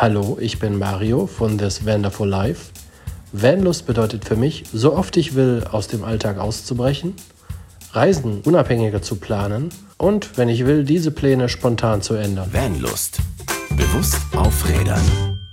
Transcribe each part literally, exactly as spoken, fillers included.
Hallo, ich bin Mario von This Vanderful Life. Vanlust bedeutet für mich, so oft ich will, aus dem Alltag auszubrechen, Reisen unabhängiger zu planen und, wenn ich will, diese Pläne spontan zu ändern. Vanlust. Bewusst aufrädern.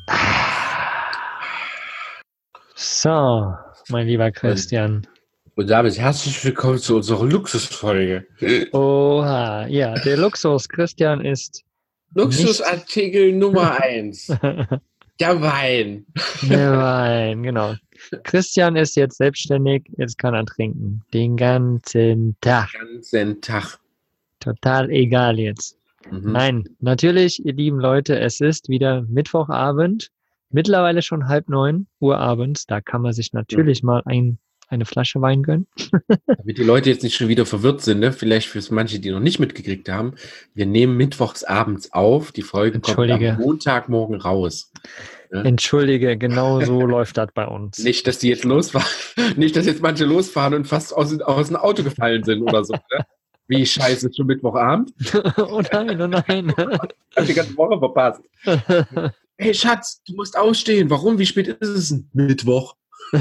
So, mein lieber Christian. Und damit herzlich willkommen zu unserer Luxusfolge. Oha, ja, der Luxus, Christian, ist Luxusartikel Nummer eins. Der Wein. der Wein, genau. Christian ist jetzt selbstständig, jetzt kann er trinken. Den ganzen Tag. Ganzen Tag. Total egal jetzt. Mhm. Nein, natürlich, ihr lieben Leute, es ist wieder Mittwochabend. Mittlerweile schon halb neun Uhr abends. Da kann man sich natürlich mal ein, eine Flasche Wein gönnen. Damit die Leute jetzt nicht schon wieder verwirrt sind, ne? Vielleicht für manche, die noch nicht mitgekriegt haben. Wir nehmen mittwochs abends auf. Die Folge kommt Entschuldige. am Montagmorgen raus. Ne? Entschuldige, genau so läuft das bei uns. Nicht, dass die jetzt losfahren. Nicht, dass jetzt manche losfahren und fast aus, aus dem Auto gefallen sind oder so. Ne? Wie scheiße, ist schon Mittwochabend? Oh nein, oh nein. Hab die ganze Woche verpasst. Hey Schatz, du musst ausstehen. Warum? Wie spät ist es denn? Mittwoch.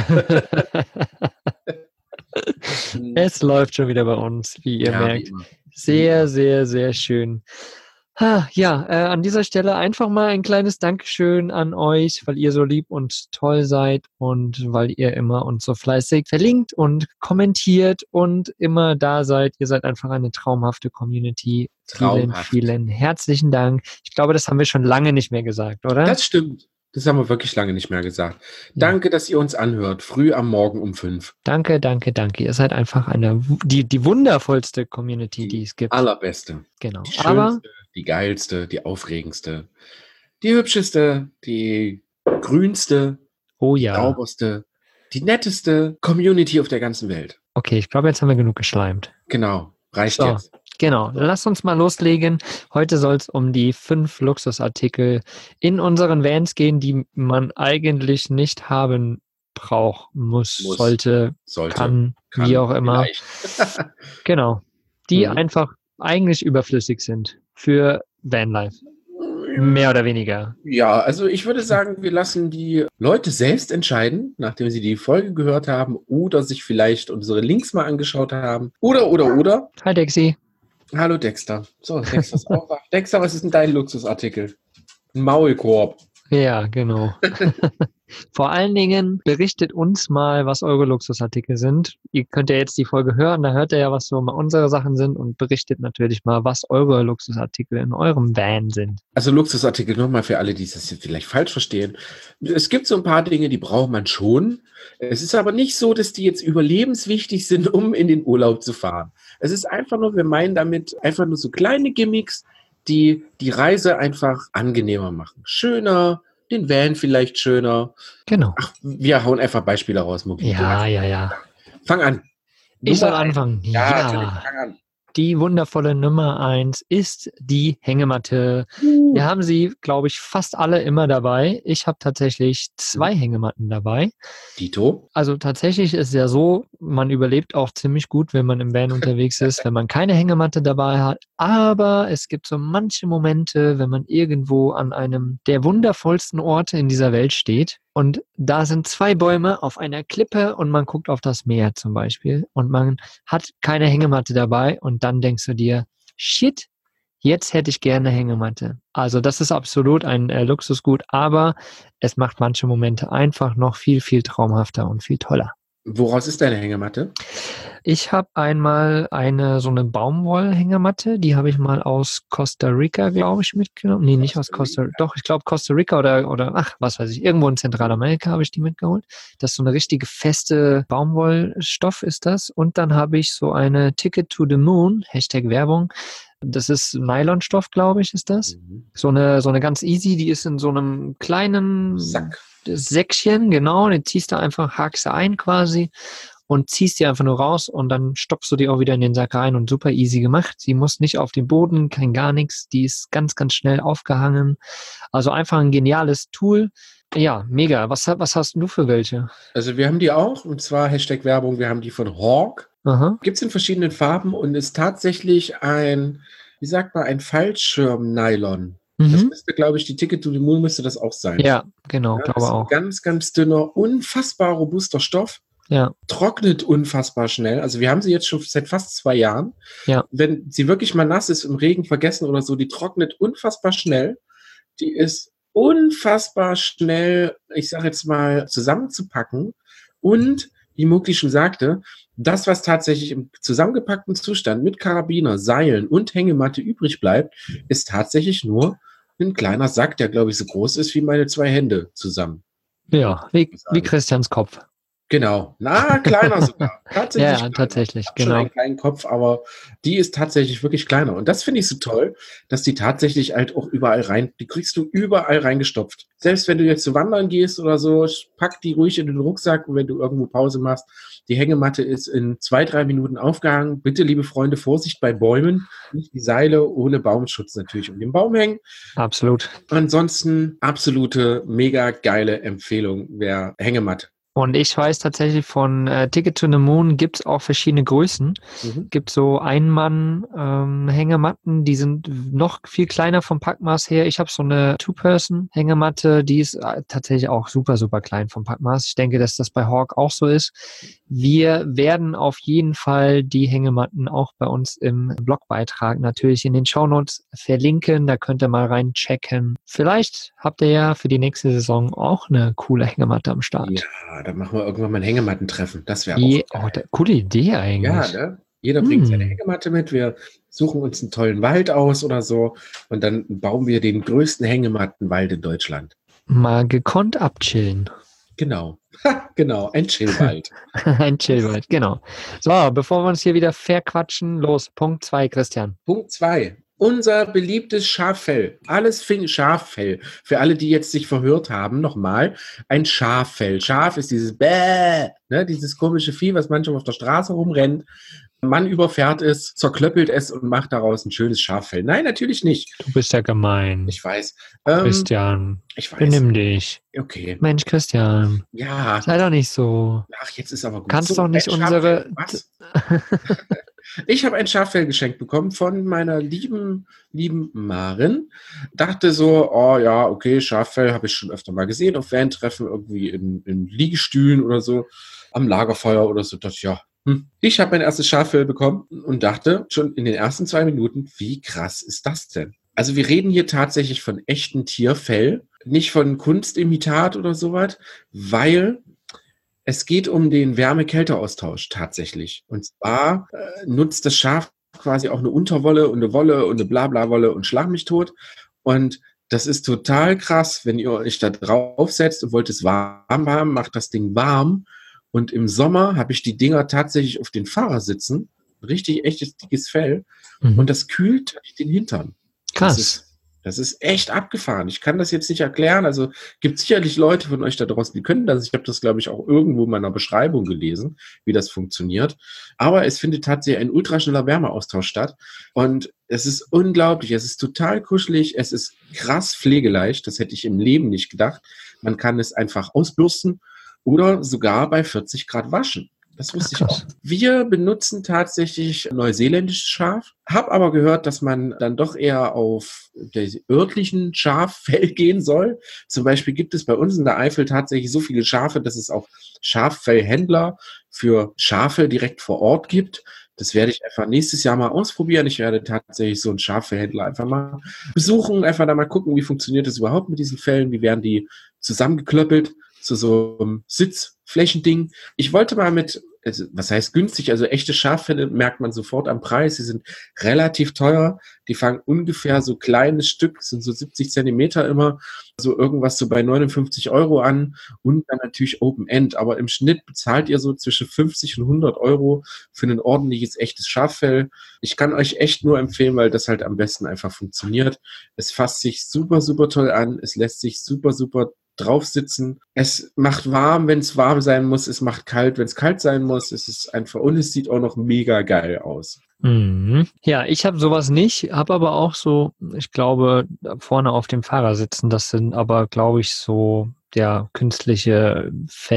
Es läuft schon wieder bei uns, wie ihr Ja, wie merkt. immer. Sehr, sehr, sehr schön. Ha, ja, äh, an dieser Stelle einfach mal ein kleines Dankeschön an euch, weil ihr so lieb und toll seid und weil ihr immer uns so fleißig verlinkt und kommentiert und immer da seid. Ihr seid einfach eine traumhafte Community. Traumhaft. Vielen, vielen herzlichen Dank. Ich glaube, das haben wir schon lange nicht mehr gesagt, oder? Das stimmt. Das haben wir wirklich lange nicht mehr gesagt. Danke, dass ihr uns anhört. Früh am Morgen um fünf. Danke, danke, danke. Ihr seid einfach eine, die, die wundervollste Community, die es gibt. Allerbeste. Genau. Die Aber schönste, die geilste, die aufregendste, die hübscheste, die grünste, oh die ja. sauberste, die netteste Community auf der ganzen Welt. Okay, ich glaube, jetzt haben wir genug geschleimt. Genau. Reicht So. jetzt. Genau, lass uns mal loslegen. Heute soll es um die fünf Luxusartikel in unseren Vans gehen, die man eigentlich nicht haben braucht, muss, Muss, sollte, Sollte. kann, kann, wie auch immer. vielleicht. Genau, die Mhm. einfach eigentlich überflüssig sind für Vanlife. Mehr oder weniger. Ja, also ich würde sagen, wir lassen die Leute selbst entscheiden, nachdem sie die Folge gehört haben oder sich vielleicht unsere Links mal angeschaut haben. Oder, oder, oder. Hi Dexi. Hallo Dexter. So, Dexter ist auch wach. Dexter, was ist denn dein Luxusartikel? Ein Maulkorb. Ja, genau. Vor allen Dingen berichtet uns mal, was eure Luxusartikel sind. Ihr könnt ja jetzt die Folge hören, da hört ihr ja, was so mal unsere Sachen sind und berichtet natürlich mal, was eure Luxusartikel in eurem Van sind. Also Luxusartikel nochmal für alle, die das jetzt vielleicht falsch verstehen. Es gibt so ein paar Dinge, die braucht man schon. Es ist aber nicht so, dass die jetzt überlebenswichtig sind, um in den Urlaub zu fahren. Es ist einfach nur, wir meinen damit einfach nur so kleine Gimmicks, die die Reise einfach angenehmer machen. Schöner, den Van vielleicht schöner. Genau. Ach, wir hauen einfach Beispiele raus, Moki. Ja, ja, ja. Fang an. Ich soll Nummer eins. anfangen. Ja, Ja. natürlich, fang an. Die wundervolle Nummer eins ist die Hängematte. Wir haben sie, glaube ich, fast alle immer dabei. Ich habe tatsächlich zwei Hängematten dabei. Dito? Also tatsächlich ist es ja so, man überlebt auch ziemlich gut, wenn man im Van unterwegs ist, wenn man keine Hängematte dabei hat. Aber es gibt so manche Momente, wenn man irgendwo an einem der wundervollsten Orte in dieser Welt steht und da sind zwei Bäume auf einer Klippe und man guckt auf das Meer zum Beispiel und man hat keine Hängematte dabei und dann denkst du dir, shit, jetzt hätte ich gerne Hängematte. Also das ist absolut ein äh, Luxusgut, aber es macht manche Momente einfach noch viel, viel traumhafter und viel toller. Woraus ist deine Hängematte? Ich habe einmal eine so eine Baumwollhängematte, die habe ich mal aus Costa Rica, glaube ich, mitgenommen. Nee, nicht aus Costa Rica. Doch, ich glaube Costa Rica oder, oder ach, was weiß ich, irgendwo in Zentralamerika habe ich die mitgeholt. Das ist so eine richtige feste Baumwollstoff ist das. Und dann habe ich so eine Ticket to the Moon, Hashtag Werbung. Das ist Nylonstoff, glaube ich, ist das. Mhm. So eine, so eine ganz easy, die ist in so einem kleinen Sack. Säckchen, genau, den ziehst du einfach, hakst du ein quasi und ziehst die einfach nur raus und dann stopfst du die auch wieder in den Sack rein und super easy gemacht. Sie muss nicht auf den Boden, kein gar nichts, die ist ganz, ganz schnell aufgehangen. Also einfach ein geniales Tool. Ja, mega. Was, was hast du für welche? Also wir haben die auch, und zwar Hashtag Werbung, wir haben die von Hawk. Aha. Gibt es in verschiedenen Farben und ist tatsächlich ein, wie sagt man, ein Fallschirm-Nylon. Das Mhm. müsste, glaube ich, die Ticket to the Moon müsste das auch sein. Ja, genau, Ja, das glaube ist ein auch. ganz, ganz dünner, unfassbar robuster Stoff. Ja, Trocknet unfassbar schnell. Also wir haben sie jetzt schon seit fast zwei Jahren. ja. Wenn sie wirklich mal nass ist, im Regen vergessen oder so, die trocknet unfassbar schnell. Die ist unfassbar schnell, ich sage jetzt mal, zusammenzupacken. Und, wie Mugli schon sagte, das, was tatsächlich im zusammengepackten Zustand mit Karabiner, Seilen und Hängematte übrig bleibt, ist tatsächlich nur ein kleiner Sack, der, glaube ich, so groß ist wie meine zwei Hände zusammen. Ja, wie, wie Christians Kopf. Genau. Na, kleiner sogar. Tatsächlich Ja, kleiner. tatsächlich, Ich hab schon genau. einen kleinen Kopf, aber die ist tatsächlich wirklich kleiner. Und das finde ich so toll, dass die tatsächlich halt auch überall rein, die kriegst du überall reingestopft. Selbst wenn du jetzt zu wandern gehst oder so, pack die ruhig in den Rucksack und wenn du irgendwo Pause machst, die Hängematte ist in zwei, drei Minuten aufgehangen. Bitte, liebe Freunde, Vorsicht bei Bäumen. Nicht die Seile ohne Baumschutz natürlich um den Baum hängen. Absolut. Ansonsten absolute, mega geile Empfehlung, wer Hängematte. Und ich weiß tatsächlich von äh, Ticket to the Moon gibt es auch verschiedene Größen. Mhm. Gibt so Ein-Mann-Hängematten, die sind noch viel kleiner vom Packmaß her. Ich habe so eine Two-Person-Hängematte, die ist äh, tatsächlich auch super, super klein vom Packmaß. Ich denke, dass das bei Hawk auch so ist. Wir werden auf jeden Fall die Hängematten auch bei uns im Blogbeitrag natürlich in den Shownotes verlinken. Da könnt ihr mal reinchecken. Vielleicht habt ihr ja für die nächste Saison auch eine coole Hängematte am Start. Ja, da machen wir irgendwann mal ein Hängemattentreffen. Das wäre Je, auch oh, geil. da, coole Idee eigentlich. Ja, ne? Jeder bringt seine Hm. Hängematte mit. Wir suchen uns einen tollen Wald aus oder so und dann bauen wir den größten Hängemattenwald in Deutschland. Mal gekonnt abchillen. Genau. Ha, genau, ein Chillwald. Ein Chillwald, genau. So, bevor wir uns hier wieder verquatschen, los, Punkt zwei, Christian. Punkt zwei. Unser beliebtes Schaffell. Alles fing Schaffell. Für alle, die jetzt sich verhört haben, nochmal. Ein Schaffell. Schaf ist dieses Bäh, ne, dieses komische Vieh, was manchmal auf der Straße rumrennt. Man überfährt es, zerklöppelt es und macht daraus ein schönes Schaffell. Nein, natürlich nicht. Du bist ja gemein. Ich weiß. Ähm, Christian, ich weiß. benimm dich. Okay. Mensch, Christian, Ja. sei doch nicht so. Ach, jetzt ist aber gut. Kannst So, doch nicht ein unsere... Schaffell. Was? Ich habe ein Schaffell geschenkt bekommen von meiner lieben, lieben Marin. Dachte so, oh ja, okay, Schaffell habe ich schon öfter mal gesehen auf Van-Treffen, irgendwie in, in Liegestühlen oder so, am Lagerfeuer oder so. Dachte ich, ja, hm. Ich habe mein erstes Schaffell bekommen und dachte schon in den ersten zwei Minuten, wie krass ist das denn? Also wir reden hier tatsächlich von echten Tierfell, nicht von Kunstimitat oder sowas, weil es geht um den Wärme-Kälte-Austausch tatsächlich. Und zwar äh, nutzt das Schaf quasi auch eine Unterwolle und eine Wolle und eine Blabla-Wolle und schlag mich tot. Und das ist total krass, wenn ihr euch da draufsetzt und wollt es warm haben, macht das Ding warm. Und im Sommer habe ich die Dinger tatsächlich auf den Fahrersitsen. Richtig echtes, dickes Fell. Mhm. Und das kühlt den Hintern. Krass. Das ist, das ist echt abgefahren. Ich kann das jetzt nicht erklären. Also gibt sicherlich Leute von euch da draußen, die können das. Ich habe das, glaube ich, auch irgendwo in meiner Beschreibung gelesen, wie das funktioniert. Aber es findet tatsächlich ein ultraschneller Wärmeaustausch statt. Und es ist unglaublich. Es ist total kuschelig. Es ist krass pflegeleicht. Das hätte ich im Leben nicht gedacht. Man kann es einfach ausbürsten oder sogar bei vierzig Grad waschen. Das wusste Ach, ich auch. Wir benutzen tatsächlich neuseeländisches Schaf, habe aber gehört, dass man dann doch eher auf der örtlichen Schaffell gehen soll. Zum Beispiel gibt es bei uns in der Eifel tatsächlich so viele Schafe, dass es auch Schaffellhändler für Schafe direkt vor Ort gibt. Das werde ich einfach nächstes Jahr mal ausprobieren. Ich werde tatsächlich so einen Schaffellhändler einfach mal besuchen, einfach da mal gucken, wie funktioniert das überhaupt mit diesen Fellen, wie werden die zusammengeklöppelt zu so einem Sitzflächending. Ich wollte mal mit, also was heißt günstig, also echte Schaffelle merkt man sofort am Preis, sie sind relativ teuer, die fangen ungefähr so kleines Stück, sind so siebzig Zentimeter immer, so irgendwas so bei neunundfünfzig Euro an und dann natürlich Open End, aber im Schnitt bezahlt ihr so zwischen fünfzig und hundert Euro für ein ordentliches, echtes Schaffell. Ich kann euch echt nur empfehlen, weil das halt am besten einfach funktioniert. Es fasst sich super, super toll an, es lässt sich super, super drauf sitzen. Es macht warm, wenn es warm sein muss. Es macht kalt, wenn es kalt sein muss. Es ist einfach, und es sieht auch noch mega geil aus. Mhm. Ja, ich habe sowas nicht, habe aber auch so, ich glaube, da vorne auf dem Fahrer sitzen, das sind aber, glaube ich, so ja, künstliche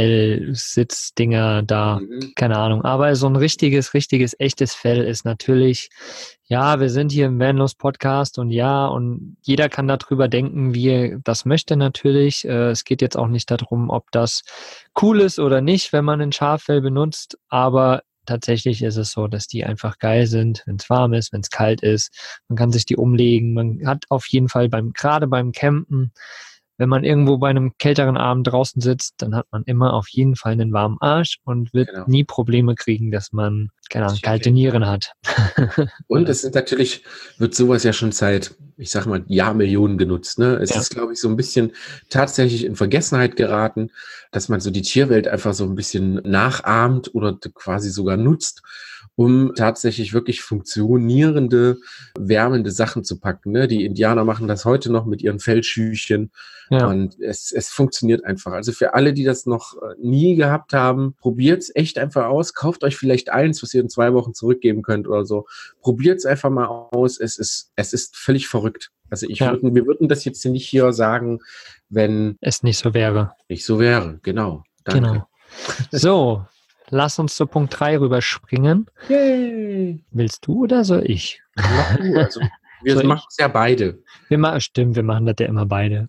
Fell-Sitzdinger da, Mhm. keine Ahnung. Aber so ein richtiges, richtiges, echtes Fell ist natürlich, ja, wir sind hier im Vanlos-Podcast und ja, und jeder kann darüber denken, wie er das möchte natürlich. Äh, es geht jetzt auch nicht darum, ob das cool ist oder nicht, wenn man ein Schaffell benutzt, aber tatsächlich ist es so, dass die einfach geil sind, wenn es warm ist, wenn es kalt ist. Man kann sich die umlegen. Man hat auf jeden Fall beim, gerade beim Campen, wenn man irgendwo bei einem kälteren Abend draußen sitzt, dann hat man immer auf jeden Fall einen warmen Arsch und wird Genau. nie Probleme kriegen, dass man, keine Ahnung, kalte Nieren hat. Und es ist natürlich, wird sowas ja schon seit, ich sag mal, Jahrmillionen genutzt. Ne? Es Ja. ist, glaube ich, so ein bisschen tatsächlich in Vergessenheit geraten, dass man so die Tierwelt einfach so ein bisschen nachahmt oder quasi sogar nutzt, um tatsächlich wirklich funktionierende, wärmende Sachen zu packen. Ne? Die Indianer machen das heute noch mit ihren Fellschüchen. Ja. Und es, es funktioniert einfach. Also für alle, die das noch äh, nie gehabt haben, probiert es echt einfach aus. Kauft euch vielleicht eins, was ihr in zwei Wochen zurückgeben könnt oder so. Probiert es einfach mal aus. Es ist, es ist völlig verrückt. Also ich Ja. würden, wir würden das jetzt nicht hier sagen, wenn Es nicht so wäre. nicht so wäre. Genau. Danke. Genau. So, lass uns zu Punkt drei rüberspringen. Yay. Willst du oder soll ich? Mach du. Also wir Soll ich? machen es ja beide. Wir machen, stimmt, wir machen das ja immer beide.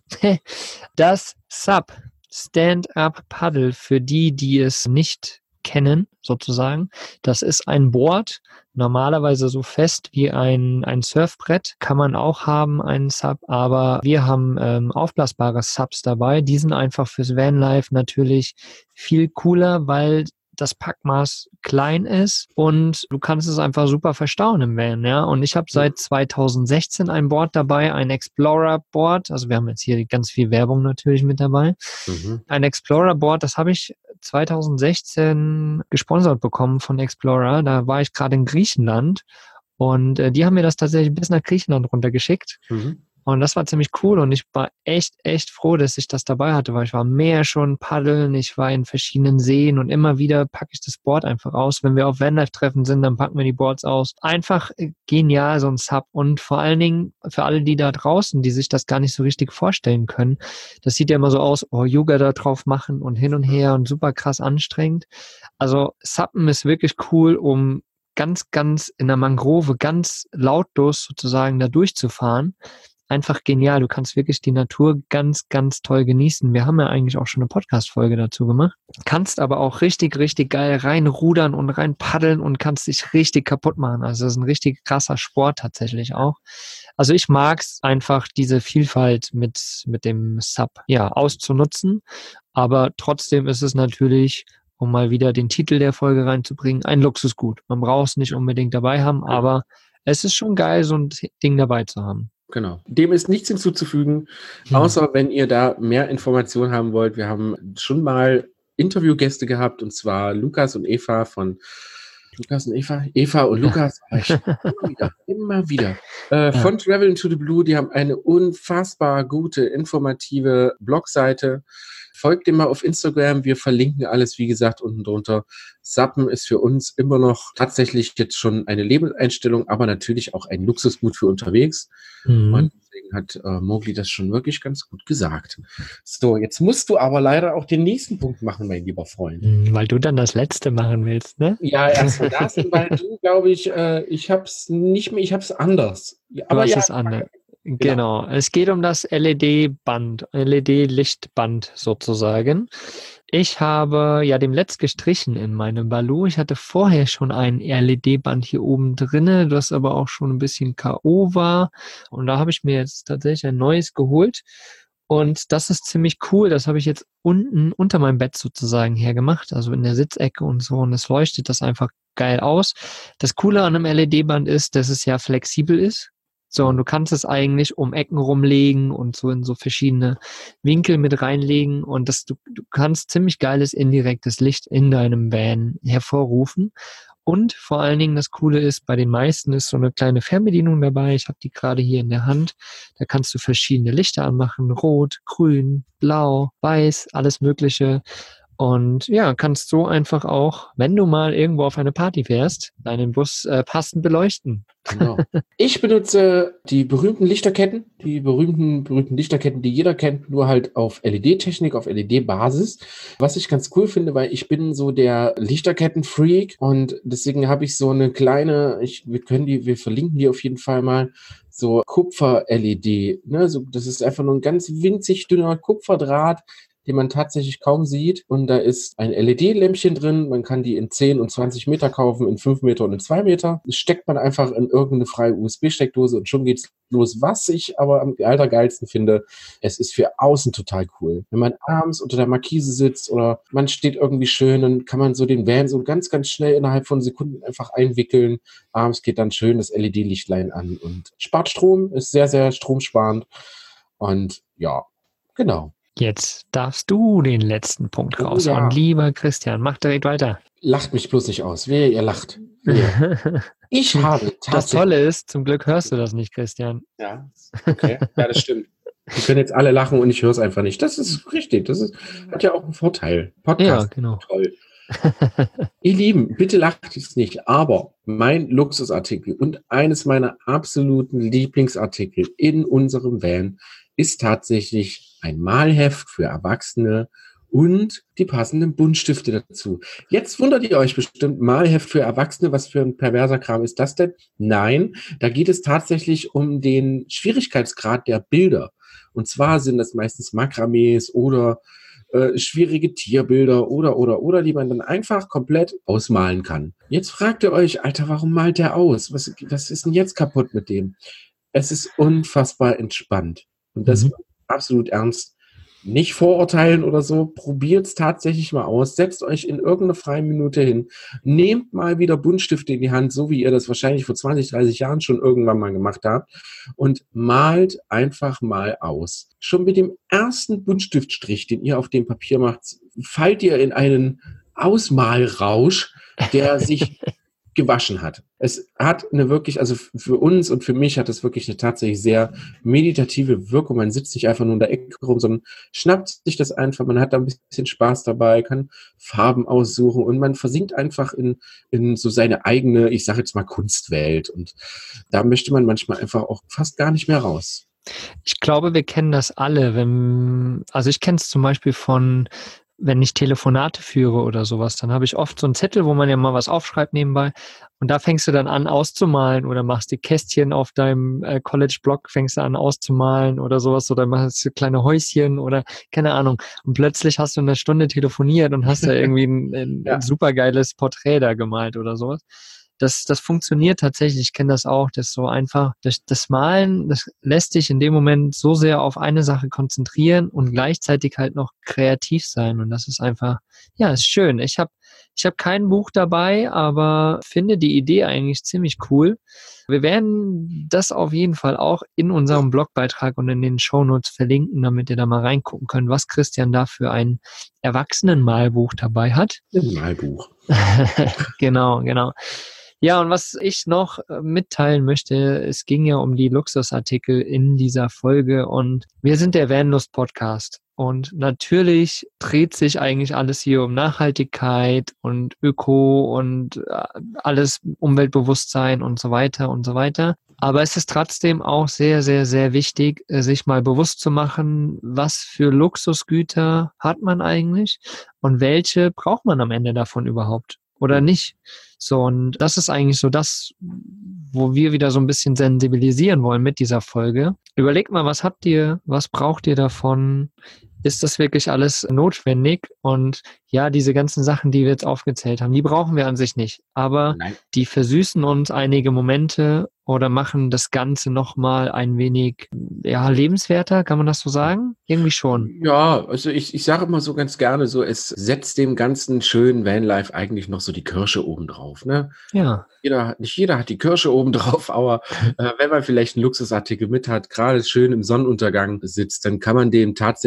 Das S U P, Stand-Up Paddle, für die, die es nicht kennen, sozusagen. Das ist ein Board, normalerweise so fest wie ein, ein Surfbrett, kann man auch haben, einen S U P, aber wir haben ähm, aufblasbare S U Ps dabei. Die sind einfach fürs Vanlife natürlich viel cooler, weil das Packmaß klein ist und du kannst es einfach super verstauen im Van, ja. Und ich habe seit zweitausendsechzehn ein Board dabei, ein Explorer-Board. Also wir haben jetzt hier ganz viel Werbung natürlich mit dabei. Mhm. Ein Explorer-Board, das habe ich zweitausendsechzehn gesponsert bekommen von Explorer. Da war ich gerade in Griechenland und äh, die haben mir das tatsächlich bis nach Griechenland runtergeschickt. Mhm. Und das war ziemlich cool und ich war echt, echt froh, dass ich das dabei hatte, weil ich war am Meer schon paddeln, ich war in verschiedenen Seen und immer wieder packe ich das Board einfach aus. Wenn wir auf Vanlife-Treffen sind, dann packen wir die Boards aus. Einfach äh, genial, so ein S U P. Und vor allen Dingen für alle, die da draußen, die sich das gar nicht so richtig vorstellen können, das sieht ja immer so aus, oh, Yoga da drauf machen und hin und her und super krass anstrengend. Also Suppen ist wirklich cool, um ganz, ganz in der Mangrove, ganz lautlos sozusagen da durchzufahren. Einfach genial. Du kannst wirklich die Natur ganz, ganz toll genießen. Wir haben ja eigentlich auch schon eine Podcast-Folge dazu gemacht. Kannst aber auch richtig, richtig geil reinrudern und rein paddeln und kannst dich richtig kaputt machen. Also das ist ein richtig krasser Sport tatsächlich auch. Also ich mag's einfach, diese Vielfalt mit, mit dem S U P, ja, auszunutzen. Aber trotzdem ist es natürlich, um mal wieder den Titel der Folge reinzubringen, ein Luxusgut. Man braucht es nicht unbedingt dabei haben, aber es ist schon geil, so ein Ding dabei zu haben. Genau. Dem ist nichts hinzuzufügen, außer wenn ihr da mehr Informationen haben wollt. Wir haben schon mal Interviewgäste gehabt, und zwar Lukas und Eva von Lukas und Eva? Eva und Lukas. Ich, immer wieder, immer wieder. Äh, von Travel into the Blue, die haben eine unfassbar gute, informative Blogseite. Folgt dem mal auf Instagram. Wir verlinken alles, wie gesagt, unten drunter. Suppen ist für uns immer noch tatsächlich jetzt schon eine Lebenseinstellung, aber natürlich auch ein Luxusgut für unterwegs. Mhm. Und deswegen hat äh, Mowgli das schon wirklich ganz gut gesagt. So, jetzt musst du aber leider auch den nächsten Punkt machen, mein lieber Freund. Weil du dann das letzte machen willst, ne? Ja, erstmal das, weil du, glaube ich, äh, ich hab's nicht mehr, ich hab's anders. Aber du hast ja, es anders. Genau. genau. Es geht um das L E D-Band, L E D-Lichtband sozusagen. Ich habe ja dem Letzt gestrichen in meinem Baloo. Ich hatte vorher schon ein L E D-Band hier oben drinne, das aber auch schon ein bisschen K O war. Und da habe ich mir jetzt tatsächlich ein neues geholt. Und das ist ziemlich cool. Das habe ich jetzt unten unter meinem Bett sozusagen hergemacht, also in der Sitzecke und so. Und es leuchtet das einfach geil aus. Das Coole an einem L E D-Band ist, dass es ja flexibel ist. So, und du kannst es eigentlich um Ecken rumlegen und so in so verschiedene Winkel mit reinlegen und das, du, du kannst ziemlich geiles indirektes Licht in deinem Van hervorrufen. Und vor allen Dingen das Coole ist, bei den meisten ist so eine kleine Fernbedienung dabei. Ich habe die gerade hier in der Hand. Da kannst du verschiedene Lichter anmachen. Rot, grün, blau, weiß, alles Mögliche. Und ja, kannst so einfach auch, wenn du mal irgendwo auf eine Party fährst, deinen Bus äh, passend beleuchten. Genau. Ich benutze die berühmten Lichterketten, die berühmten, berühmten Lichterketten, die jeder kennt, nur halt auf L E D-Technik, auf L E D-Basis. Was ich ganz cool finde, weil ich bin so der Lichterketten-Freak und deswegen habe ich so eine kleine, ich, wir können die, wir verlinken die auf jeden Fall mal, so Kupfer-L E D. Ne? So, das ist einfach nur ein ganz winzig dünner Kupferdraht, den man tatsächlich kaum sieht. Und da ist ein L E D-Lämpchen drin. Man kann die in zehn und zwanzig Meter kaufen, in fünf Meter und in zwei Meter. Das steckt man einfach in irgendeine freie U S B-Steckdose und schon geht's los. Was ich aber am allergeilsten finde, es ist für außen total cool. Wenn man abends unter der Markise sitzt oder man steht irgendwie schön, dann kann man so den Van so ganz, ganz schnell innerhalb von Sekunden einfach einwickeln. Abends geht dann schön das L E D-Lichtlein an und spart Strom, ist sehr, sehr stromsparend. Und ja, genau. Jetzt darfst du den letzten Punkt Oh, raushauen. ja. Lieber Christian, mach direkt weiter. Lacht mich bloß nicht aus. Wehe, ihr lacht. Wehe. Ich habe tatsächlich... Das Tolle ist, zum Glück hörst du das nicht, Christian. Ja, okay. Ja, das stimmt. Die können jetzt alle lachen und ich höre es einfach nicht. Das ist richtig. Das ist, hat ja auch einen Vorteil. Podcast. Ja, genau. Toll. Ihr Lieben, bitte lacht jetzt nicht, aber mein Luxusartikel und eines meiner absoluten Lieblingsartikel in unserem Van ist tatsächlich ein Malheft für Erwachsene und die passenden Buntstifte dazu. Jetzt wundert ihr euch bestimmt, Malheft für Erwachsene, was für ein perverser Kram ist das denn? Nein, da geht es tatsächlich um den Schwierigkeitsgrad der Bilder. Und zwar sind das meistens Makramees oder äh, schwierige Tierbilder oder, oder, oder, die man dann einfach komplett ausmalen kann. Jetzt fragt ihr euch, Alter, warum malt der aus? Was, was ist denn jetzt kaputt mit dem? Es ist unfassbar entspannt. Und das Mhm. absolut ernst. Nicht vorurteilen oder so. Probiert es tatsächlich mal aus. Setzt euch in irgendeine freie Minute hin. Nehmt mal wieder Buntstifte in die Hand, so wie ihr das wahrscheinlich vor zwanzig, dreißig Jahren schon irgendwann mal gemacht habt. Und malt einfach mal aus. Schon mit dem ersten Buntstiftstrich, den ihr auf dem Papier macht, fallt ihr in einen Ausmalrausch, der sich gewaschen hat. Es hat eine wirklich, also für uns und für mich hat es wirklich eine tatsächlich sehr meditative Wirkung. Man sitzt nicht einfach nur in der Ecke rum, sondern schnappt sich das einfach, man hat da ein bisschen Spaß dabei, kann Farben aussuchen und man versinkt einfach in, in so seine eigene, ich sage jetzt mal Kunstwelt, und da möchte man manchmal einfach auch fast gar nicht mehr raus. Ich glaube, wir kennen das alle. Wenn, also ich kenne es zum Beispiel von, wenn ich Telefonate führe oder sowas, dann habe ich oft so einen Zettel, wo man ja mal was aufschreibt nebenbei, und da fängst du dann an auszumalen oder machst die Kästchen auf deinem äh, College-Blog, fängst du an auszumalen oder sowas, oder machst du kleine Häuschen oder keine Ahnung, und plötzlich hast du eine Stunde telefoniert und hast da irgendwie ein, ein, Ja. ein supergeiles Porträt da gemalt oder sowas. Das, das funktioniert tatsächlich, ich kenne das auch, das so einfach, das, das Malen, das lässt dich in dem Moment so sehr auf eine Sache konzentrieren und gleichzeitig halt noch kreativ sein, und das ist einfach, ja, ist schön. Ich habe ich hab kein Buch dabei, aber finde die Idee eigentlich ziemlich cool. Wir werden das auf jeden Fall auch in unserem Blogbeitrag und in den Shownotes verlinken, damit ihr da mal reingucken könnt, was Christian da für ein Erwachsenenmalbuch dabei hat. Ein Malbuch. Genau, genau. Ja, und was ich noch äh, mitteilen möchte, es ging ja um die Luxusartikel in dieser Folge, und wir sind der Vanlust Podcast. Und natürlich dreht sich eigentlich alles hier um Nachhaltigkeit und Öko und äh, alles Umweltbewusstsein und so weiter und so weiter. Aber es ist trotzdem auch sehr, sehr, sehr wichtig, äh, sich mal bewusst zu machen, was für Luxusgüter hat man eigentlich und welche braucht man am Ende davon überhaupt oder nicht. So, und das ist eigentlich so das, wo wir wieder so ein bisschen sensibilisieren wollen mit dieser Folge. Überlegt mal, was habt ihr, was braucht ihr davon? Ist das wirklich alles notwendig? Und ja, diese ganzen Sachen, die wir jetzt aufgezählt haben, die brauchen wir an sich nicht. Aber Nein. die versüßen uns einige Momente oder machen das Ganze nochmal ein wenig, ja, lebenswerter, kann man das so sagen? Irgendwie schon. Ja, also ich, ich sage immer so ganz gerne so, es setzt dem ganzen schönen Vanlife eigentlich noch so die Kirsche oben drauf, ne? Ja. Jeder, nicht jeder hat die Kirsche oben drauf, aber äh, wenn man vielleicht einen Luxusartikel mit hat, gerade schön im Sonnenuntergang sitzt, dann kann man dem tatsächlich noch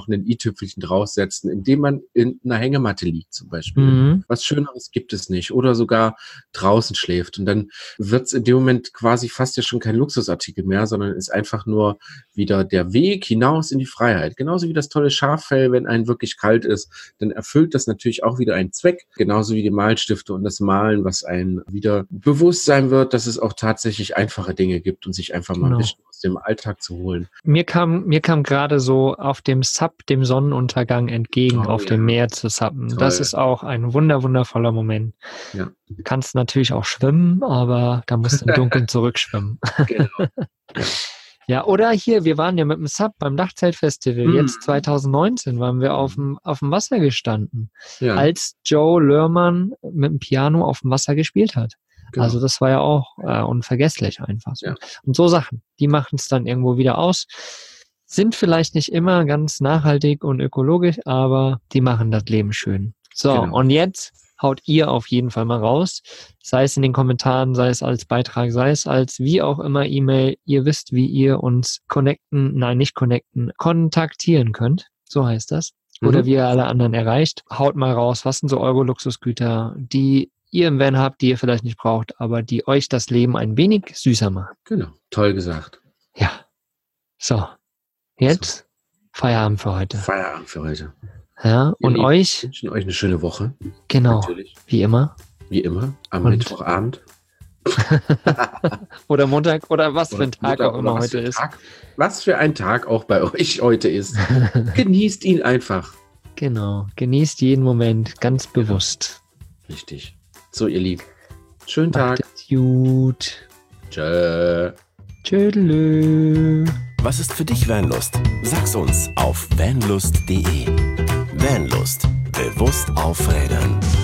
einen i-Tüpfelchen draufsetzen, indem man in einer Hängematte liegt zum Beispiel. Mhm. Was Schöneres gibt es nicht. Oder sogar draußen schläft. Und dann wird es in dem Moment quasi fast ja schon kein Luxusartikel mehr, sondern ist einfach nur wieder der Weg hinaus in die Freiheit. Genauso wie das tolle Schaffell, wenn einem wirklich kalt ist, dann erfüllt das natürlich auch wieder einen Zweck. Genauso wie die Malstifte und das Malen, was einem wieder bewusst sein wird, dass es auch tatsächlich einfache Dinge gibt und sich einfach mal Genau. ein bisschen aus dem Alltag zu holen. Mir kam, mir kam gerade so auf dem Sub dem Sonnenuntergang entgegen, Oh, auf ja. dem Meer zu suppen. Toll. Das ist auch ein wunder, wundervoller Moment. Ja. Du kannst natürlich auch schwimmen, aber da musst du im Dunkeln zurückschwimmen. Genau. Ja, oder hier, wir waren ja mit dem Sub beim Dachzeltfestival. Mhm. Jetzt zwanzig neunzehn waren wir auf dem, auf dem Wasser gestanden, Ja, als Joe Lörmann mit dem Piano auf dem Wasser gespielt hat. genau. Also das war ja auch äh, unvergesslich einfach so. Ja. Und so Sachen, die machen es dann irgendwo wieder aus. Sind vielleicht nicht immer ganz nachhaltig und ökologisch, aber die machen das Leben schön. So, Genau. und jetzt haut ihr auf jeden Fall mal raus. Sei es in den Kommentaren, sei es als Beitrag, sei es als wie auch immer E-Mail. Ihr wisst, wie ihr uns connecten, nein, nicht connecten, kontaktieren könnt. So heißt das. Oder Mhm. wie ihr alle anderen erreicht. Haut mal raus, was sind so eure Luxusgüter, die ihr im Van habt, die ihr vielleicht nicht braucht, aber die euch das Leben ein wenig süßer machen. Genau. Toll gesagt. Ja. So. Jetzt Feierabend für heute. Feierabend für heute. Ja, Ihr und Lieben, euch, Wir wünschen euch eine schöne Woche. genau, Natürlich. wie immer. Wie immer. Am Und- Mittwochabend. Oder Montag oder was für ein Oder Tag Montag auch immer oder was heute für ein ist. Tag, was für ein Tag auch bei euch heute ist. Genießt ihn einfach. Genau. Genießt jeden Moment ganz bewusst. Richtig. So, ihr Lieben. Schönen Tag. Macht es gut. Tschö. Tschüdelü. Was ist für dich Vanlust? Sag's uns auf vanlust punkt de. Vanlust. Bewusst aufrädern.